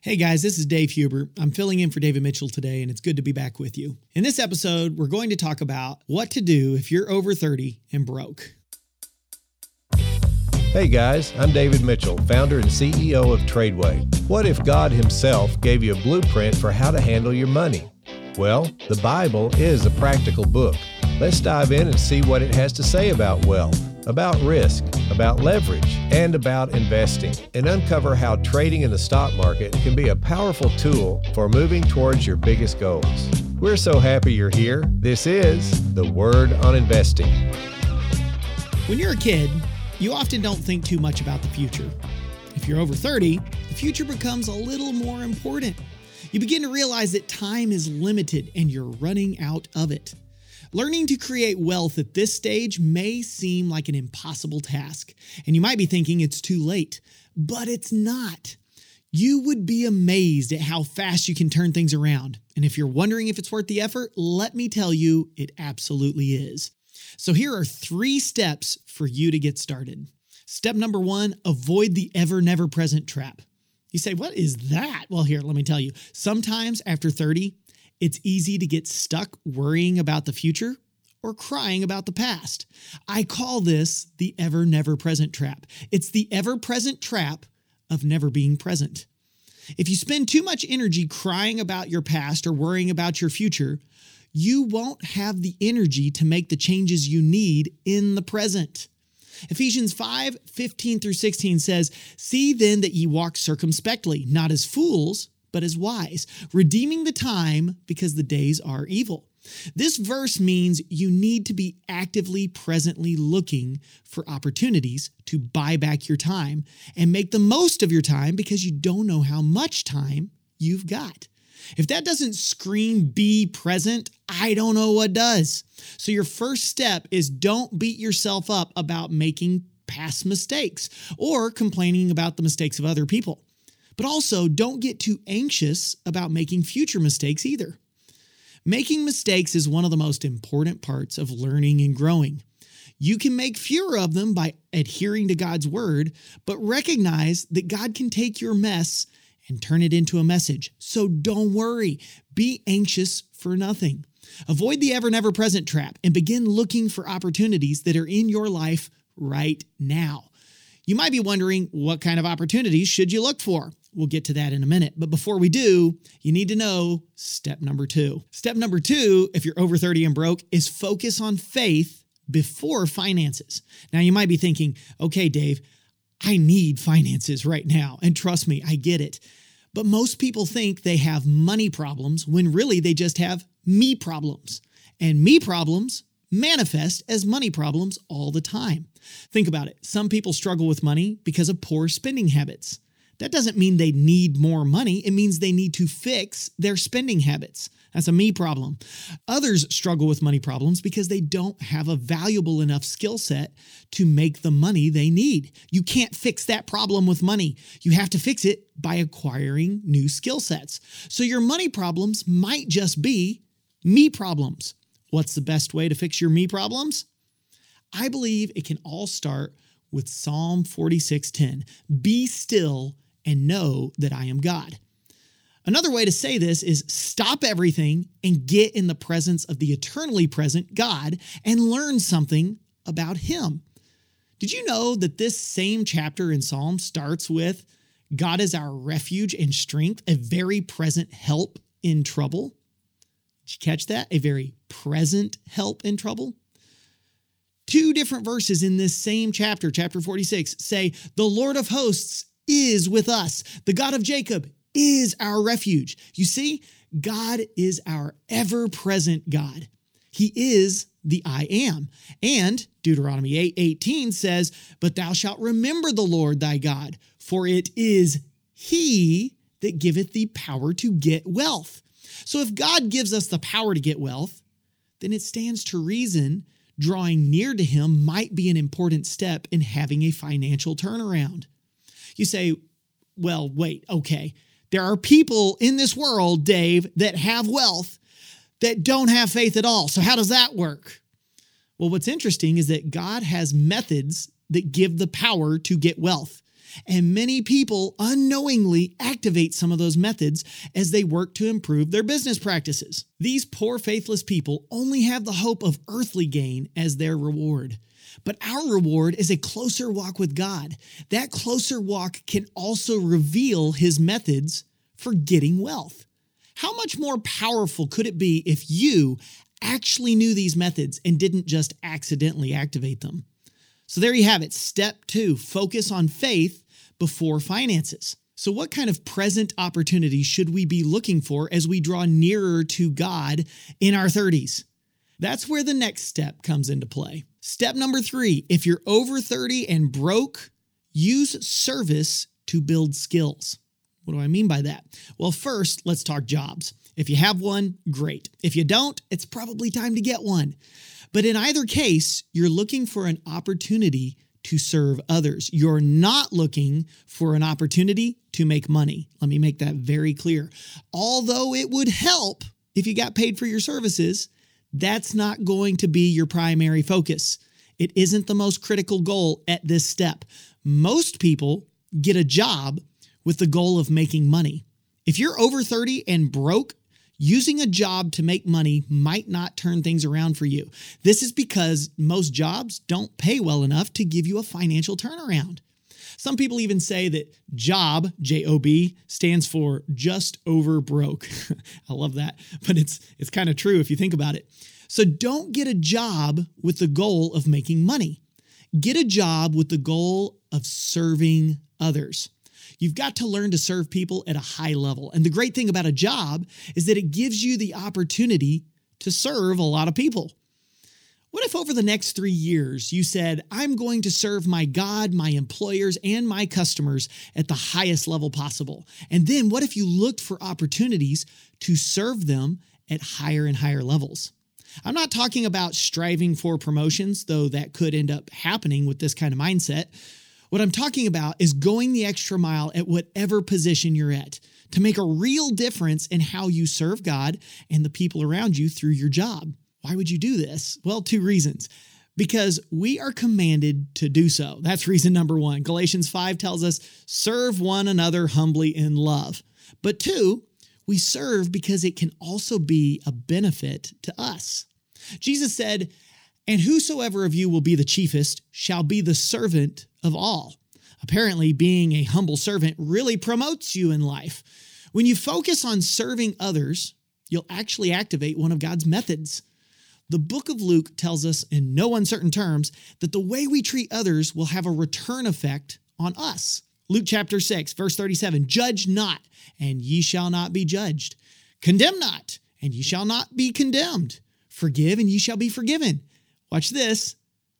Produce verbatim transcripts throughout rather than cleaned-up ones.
Hey guys, this is Dave Huber. I'm filling in for David Mitchell today, and it's good to be back with you. In this episode, we're going to talk about what to do if you're over thirty and broke. Hey guys, I'm David Mitchell, founder and C E O of Tradeway. What if God himself gave you a blueprint for how to handle your money? Well, the Bible is a practical book. Let's dive in and see what it has to say about wealth, about risk, about leverage, and about investing, and uncover how trading in the stock market can be a powerful tool for moving towards your biggest goals. We're so happy you're here. This is The Word on Investing. When you're a kid, you often don't think too much about the future. If you're over thirty, the future becomes a little more important. You begin to realize that time is limited and you're running out of it. Learning to create wealth at this stage may seem like an impossible task, and you might be thinking it's too late, but it's not. You would be amazed at how fast you can turn things around, and if you're wondering if it's worth the effort, let me tell you, it absolutely is. So here are three steps for you to get started. Step number one, avoid the ever never present trap. You say, what is that? Well, here, let me tell you. Sometimes after thirty, it's easy to get stuck worrying about the future or crying about the past. I call this the ever never present trap. It's the ever present trap of never being present. If you spend too much energy crying about your past or worrying about your future, you won't have the energy to make the changes you need in the present. Ephesians five, fifteen through sixteen says, "See then that ye walk circumspectly, not as fools, but as wise, redeeming the time because the days are evil." This verse means you need to be actively, presently looking for opportunities to buy back your time and make the most of your time because you don't know how much time you've got. If that doesn't scream be present, I don't know what does. So your first step is don't beat yourself up about making past mistakes or complaining about the mistakes of other people. But also, don't get too anxious about making future mistakes either. Making mistakes is one of the most important parts of learning and growing. You can make fewer of them by adhering to God's word, but recognize that God can take your mess and turn it into a message. So don't worry. Be anxious for nothing. Avoid the ever never present trap and begin looking for opportunities that are in your life right now. You might be wondering, what kind of opportunities should you look for? We'll get to that in a minute. But before we do, you need to know step number two. Step number two, if you're over thirty and broke, is focus on faith before finances. Now, you might be thinking, okay, Dave, I need finances right now. And trust me, I get it. But most people think they have money problems when really they just have me problems. And me problems manifest as money problems all the time. Think about it. Some people struggle with money because of poor spending habits. That doesn't mean they need more money. It means they need to fix their spending habits. That's a me problem. Others struggle with money problems because they don't have a valuable enough skill set to make the money they need. You can't fix that problem with money. You have to fix it by acquiring new skill sets. So your money problems might just be me problems. What's the best way to fix your me problems? I believe it can all start with Psalm forty-six ten. Be still and know that I am God. Another way to say this is stop everything and get in the presence of the eternally present God and learn something about him. Did you know that this same chapter in Psalm starts with God is our refuge and strength, a very present help in trouble? Did you catch that? A very present help in trouble? Two different verses in this same chapter, chapter forty-six, say, the Lord of hosts is with us. The God of Jacob is our refuge. You see, God is our ever-present God. He is the I am. And Deuteronomy eight eighteen says, but thou shalt remember the Lord thy God, for it is he that giveth thee power to get wealth. So if God gives us the power to get wealth, then it stands to reason drawing near to him might be an important step in having a financial turnaround. You say, well, wait, okay. There are people in this world, Dave, that have wealth that don't have faith at all. So how does that work? Well, what's interesting is that God has methods that give the power to get wealth. And many people unknowingly activate some of those methods as they work to improve their business practices. These poor, faithless people only have the hope of earthly gain as their reward. But our reward is a closer walk with God. That closer walk can also reveal His methods for getting wealth. How much more powerful could it be if you actually knew these methods and didn't just accidentally activate them? So there you have it. Step two, focus on faith before finances. So what kind of present opportunities should we be looking for as we draw nearer to God in our thirties? That's where the next step comes into play. Step number three, if you're over thirty and broke, use service to build skills. What do I mean by that? Well, first, let's talk jobs. If you have one, great. If you don't, it's probably time to get one. But in either case, you're looking for an opportunity to serve others. You're not looking for an opportunity to make money. Let me make that very clear. Although it would help if you got paid for your services, that's not going to be your primary focus. It isn't the most critical goal at this step. Most people get a job with the goal of making money. If you're over thirty and broke, using a job to make money might not turn things around for you. This is because most jobs don't pay well enough to give you a financial turnaround. Some people even say that job, J O B, stands for just over broke. I love that, but it's it's kind of true if you think about it. So don't get a job with the goal of making money. Get a job with the goal of serving others. You've got to learn to serve people at a high level. And the great thing about a job is that it gives you the opportunity to serve a lot of people. What if over the next three years you said, I'm going to serve my God, my employers, and my customers at the highest level possible? And then what if you looked for opportunities to serve them at higher and higher levels? I'm not talking about striving for promotions, though that could end up happening with this kind of mindset. What I'm talking about is going the extra mile at whatever position you're at to make a real difference in how you serve God and the people around you through your job. Why would you do this? Well, two reasons. Because we are commanded to do so. That's reason number one. Galatians five tells us, serve one another humbly in love. But two, we serve because it can also be a benefit to us. Jesus said, and whosoever of you will be the chiefest shall be the servant of all. Apparently, being a humble servant really promotes you in life. When you focus on serving others, you'll actually activate one of God's methods. The book of Luke tells us in no uncertain terms that the way we treat others will have a return effect on us. Luke chapter six, verse thirty-seven, judge not, and ye shall not be judged. Condemn not, and ye shall not be condemned. Forgive, and ye shall be forgiven. Watch this.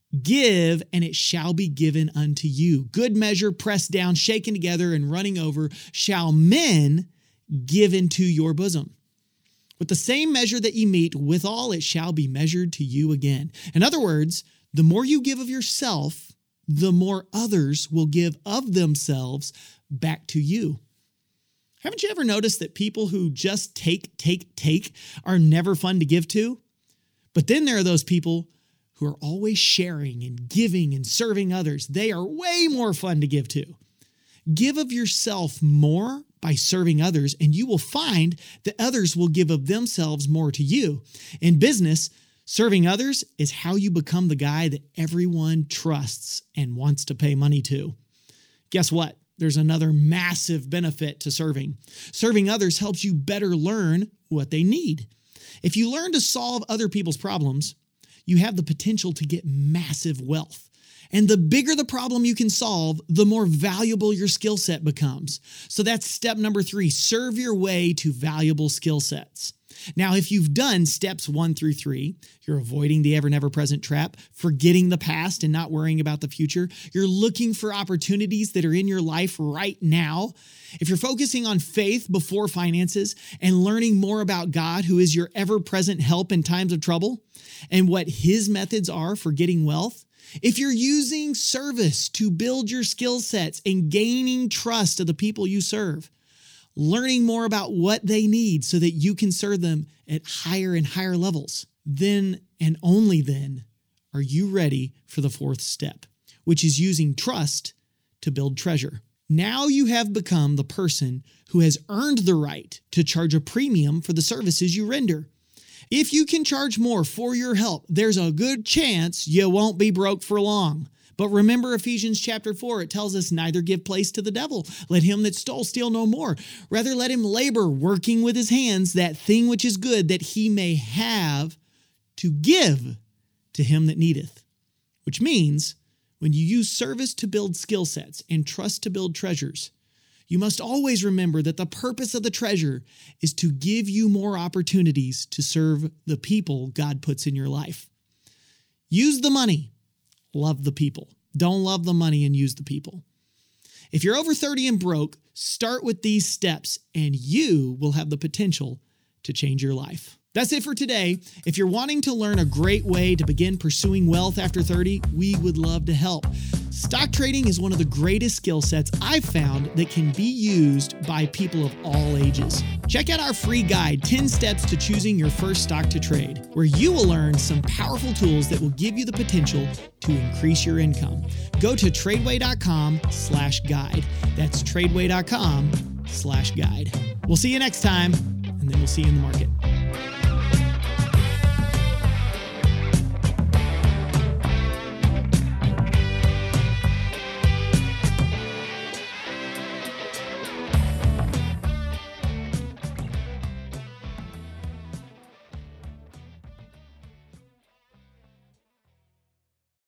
Give, and it shall be given unto you. Good measure, pressed down, shaken together, and running over, shall men give into your bosom. With the same measure that ye meet, withal it shall be measured to you again. In other words, the more you give of yourself, the more others will give of themselves back to you. Haven't you ever noticed that people who just take, take, take are never fun to give to? But then there are those people who are always sharing and giving and serving others. They are way more fun to give to. Give of yourself more by serving others, and you will find that others will give of themselves more to you. In business, serving others is how you become the guy that everyone trusts and wants to pay money to. Guess what? There's another massive benefit to serving. Serving others helps you better learn what they need. If you learn to solve other people's problems, you have the potential to get massive wealth. And the bigger the problem you can solve, the more valuable your skill set becomes. So that's step number three, serve your way to valuable skill sets. Now, if you've done steps one through three, you're avoiding the ever, never present trap, forgetting the past and not worrying about the future. You're looking for opportunities that are in your life right now. If you're focusing on faith before finances and learning more about God, who is your ever-present help in times of trouble, and what His methods are for getting wealth, if you're using service to build your skill sets and gaining trust of the people you serve, learning more about what they need so that you can serve them at higher and higher levels, then and only then are you ready for the fourth step, which is using trust to build treasure. Now you have become the person who has earned the right to charge a premium for the services you render. If you can charge more for your help, there's a good chance you won't be broke for long. But remember Ephesians chapter four, it tells us neither give place to the devil. Let him that stole steal no more. Rather let him labor, working with his hands that thing which is good, that he may have to give to him that needeth. Which means when you use service to build skill sets and trust to build treasures, you must always remember that the purpose of the treasure is to give you more opportunities to serve the people God puts in your life. Use the money, love the people. Don't love the money and use the people. If you're over thirty and broke, start with these steps and you will have the potential to change your life. That's it for today. If you're wanting to learn a great way to begin pursuing wealth after thirty, we would love to help. Stock trading is one of the greatest skill sets I've found that can be used by people of all ages. Check out our free guide, ten steps to choosing your first stock to trade, where you will learn some powerful tools that will give you the potential to increase your income. Go to tradeway.com slash guide. That's tradeway.com slash guide. We'll see you next time, and then we'll see you in the market.